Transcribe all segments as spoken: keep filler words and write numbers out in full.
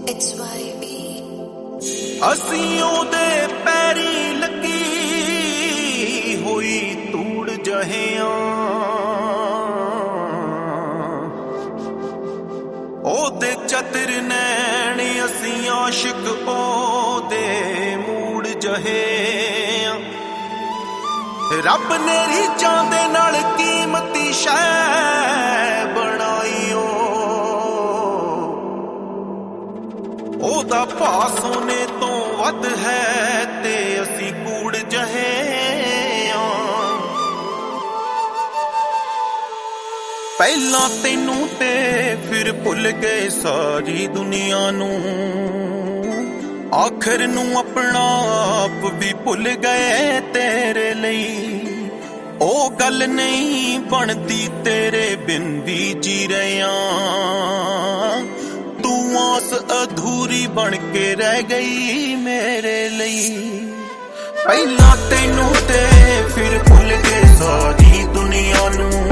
ਅਸੀਂ ਉਹਦੇ ਪੈਰੀ ਲੱਗੀ ਹੋਈ ਤੂੜ ਜਹਿਆਂ, ਉਹਦੇ ਚਤਰ ਨੈਣ ਅਸੀਂ ਆਸ਼ਿਕ ਉਹਦੇ ਮੂੜ ਜਹਿਆਂ। ਰੱਬ ਨੇ ਰੀਝਾਂ ਦੇ ਨਾਲ ਕੀਮਤੀ ਸ਼ੈ ਬਣਾਈ, ਉਹਦਾ ਭਾਅ ਸੋਨੇ ਤੋਂ ਵੱਧ ਹੈ ਤੇ ਅਸੀਂ ਕੂੜ ਜਹੇ ਆਂ। ਪਹਿਲਾਂ ਤੈਨੂੰ ਤੇ ਫਿਰ ਭੁੱਲ ਗਏ ਸਾਰੀ ਦੁਨੀਆ ਨੂੰ, ਆਖਰ ਨੂੰ ਆਪਣਾ ਆਪ ਵੀ ਭੁੱਲ ਗਏ ਤੇਰੇ ਲਈ। ਉਹ ਗੱਲ ਨਹੀਂ ਬਣਦੀ ਤੇਰੇ ਬਿਨ ਵੀ ਜੀ ਰਿਆਂ, ਤੂੰ ਆਸ ਅਧੂਰੀ ਬਣ ਕੇ ਰਹਿ ਗਈ ਮੇਰੇ ਲਈ। ਪਹਿਲਾਂ ਤੈਨੂੰ ਤੇ ਫਿਰ ਭੁੱਲ ਗਏ ਸਾਰੀ ਦੁਨੀਆ ਨੂੰ,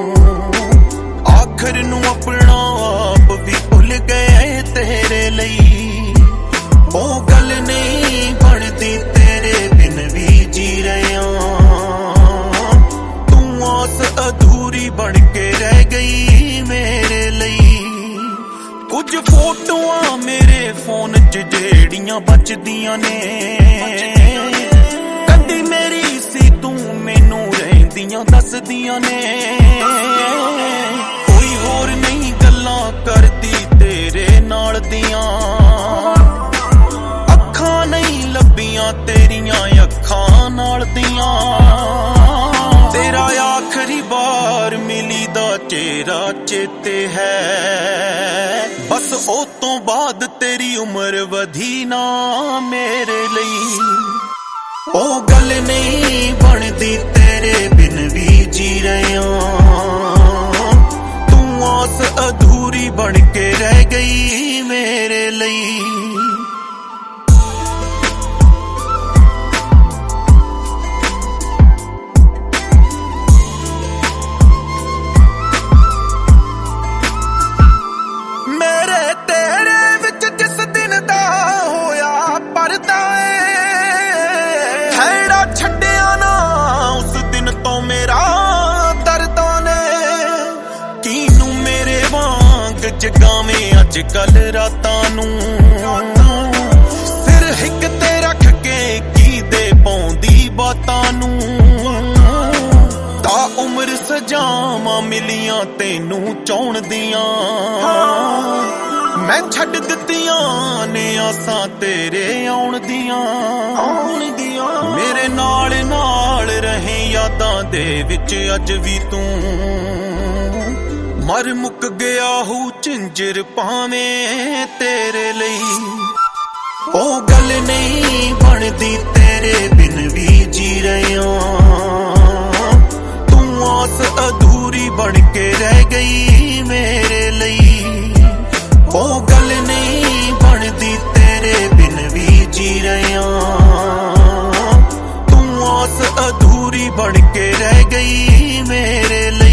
ਆਖਰ ਨੂੰ ਆਪਣਾ ਆਪ ਵੀ ਭੁੱਲ ਗਏ ਤੇਰੇ ਲਈ। ਉਹ ਗੱਲ ਨਹੀਂ ਬਣਦੀ ਤੇਰੇ ਬਿਨ ਵੀ ਜੀ ਰਿਆਂ, ਤੂੰ ਆਸ ਅਧੂਰੀ ਬਣ ਕੇ ਰਹਿ ਗਈ ਮੇਰੇ ਲਈ। ਕੁਝ ਫੋਟੋਆਂ ਮੇਰੇ ਫੋਨ 'ਚ ਜਿਹੜੀਆਂ ਬਚਦੀਆਂ ਨੇ, ਕਦੀ ਮੇਰੀ ਸੀ ਤੂੰ ਮੈਨੂੰ ਰਹਿੰਦੀਆਂ ਦੱਸਦੀਆਂ ਨੇ। ਕੋਈ ਹੋਰ ਨਹੀਂ ਗੱਲਾਂ ਕਰਦੀ ਤੇਰੇ ਨਾਲ ਦੀਆਂ, ਅੱਖਾਂ ਨਹੀਂ ਲੱਭੀਆਂ ਤੇਰੀਆਂ ਅੱਖਾਂ ਨਾਲ ਦੀਆਂ। ਤੇਰਾ ਆਖਰੀ ਵਾਰ ਮਿਲੀ ਦਾ ਚਿਹਰਾ ਚੇਤੇ ਹੈ, ਬਸ ਉਹ ਤੋਂ ਬਾਅਦ ਤੇਰੀ ਉਮਰ ਵਧੀ ਨਾ ਮੇਰੇ ਲਈ। ਉਹ ਗੱਲ ਨਹੀਂ ਬਣਦੀ ਤੇਰੇ ਬਿਨ ਵੀ ਜੀ ਰਿਆਂ, ਤੂੰ ਆਸ ਅਧੂਰੀ ਬਣ ਕੇ ਰਹਿ ਗਈ ਮੇਰੇ ਲਈ। ਛੱਡਿਆ ਨਾ ਉਸ ਦਿਨ ਤੋਂ ਮੇਰਾ ਦਰਦਾਂ ਨੇ, ਕਿਨੂੰ ਮੇਰੇ ਵਾਂਗ ਜਗਾਵੇਂ ਅੱਜ ਕੱਲ ਰਾਤਾਂ ਨੂੰ। ਸਿਰ ਹਿੱਕ ਤੇ ਰੱਖ ਕੇ ਕੀ ਦੇ ਪਾਉਂਦੀ ਬਾਤਾਂ ਨੂੰ, ਤਾਂ ਉਮਰ ਸਜਾਵਾਂ ਮਿਲੀਆਂ ਤੈਨੂੰ ਚਾਹੁਣ ਦੀਆਂ। ਮੈਂ ਛੱਡ ਦਿੱਤੀਆਂ ਨੇ ਆਸਾਂ ਤੇਰੇ ਆਉਣ ਦੀਆਂ, ਆਉਣ ਦੀਆਂ। ਮੇਰੇ ਨਾਲ ਨਾਲ ਰਹੇ ਯਾਦਾਂ ਦੇ ਵਿੱਚ ਅੱਜ ਵੀ ਤੂੰ, ਮਰ ਮੁੱਕ ਗਿਆ ਹੂ ਝਿੰਜਰ ਭਾਵੇਂ ਤੇਰੇ ਲਈ। ਉਹ ਗੱਲ ਨਹੀਂ ਬਣਦੀ ਤੇਰੇ ਬਿਨ ਵੀ ਜੀ ਰਿਆਂ, ਤੂੰ ਆਸ ਅਧੂਰੀ ਬਣ ਕੇ ਰਹਿ ਗਈ ਮੇਰੇ ਲਈ। ਉਹ ਗੱਲ ਨਹੀਂ ਬਣਦੀ ਤੇਰੇ ਬਿਨ ਵੀ ਜੀ ਰਿਆਂ, ਤੂੰ ਆਸ ਅਧੂਰੀ ਬਣ ਕੇ ਰਹਿ ਗਈ ਮੇਰੇ ਲਈ।